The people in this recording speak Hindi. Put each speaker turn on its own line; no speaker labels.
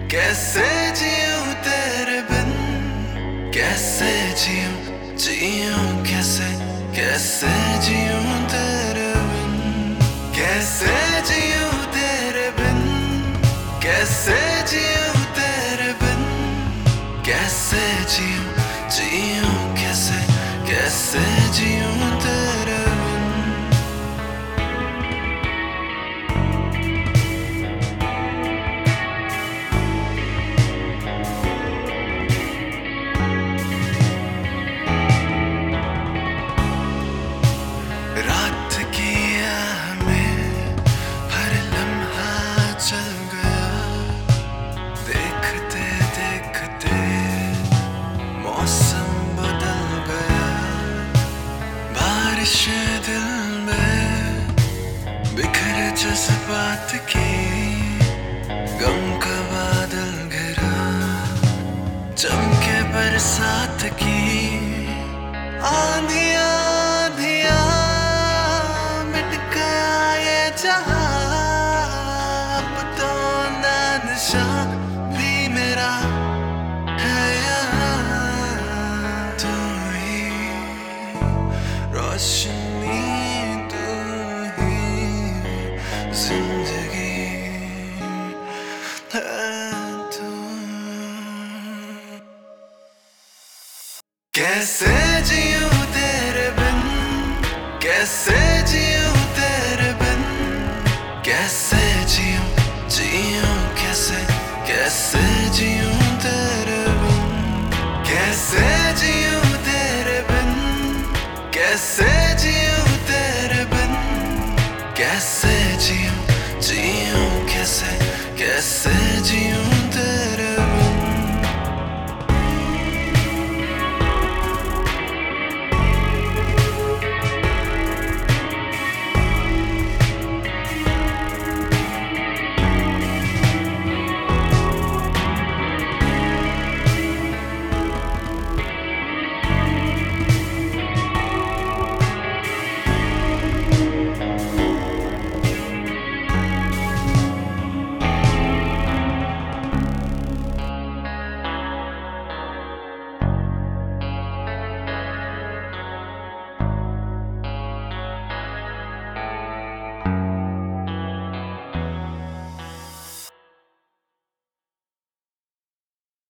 कैसे जीऊं तेरे बिन, कैसे जीऊं, जीऊं कैसे, कैसे जीऊं तेरे बिन, कैसे जीऊं तेरे बिन, कैसे जीऊं तेरे बिन, कैसे जीऊं, जीऊं कैसे, कैसे जीऊं तेरे बिन। रात की आह में हर लम्हा चल गया, देखते देखते मौसम बदल गया। बारिश दिल में बिखरे जज्बात की, गम का बादल घिरा, चमके बरसात की। आंधियां आंधियां मिट गया ये जहां, अब तो ना निशान भी मेरा है यहाँ। तू ही रोशनी, तू ही जिंदगी है तू। कैसे जीऊं तेरे बिन, कैसे जीऊं तेरे बिन, कैसे जीऊं, जीऊं कैसे, कैसे जीऊं तेरे बिन, कैसे जीऊं तेरे बिन, कैसे जीऊं तेरे बिन, कैसे जीऊं, जीऊं कैसे, कैसे जीऊं तेरे बिन।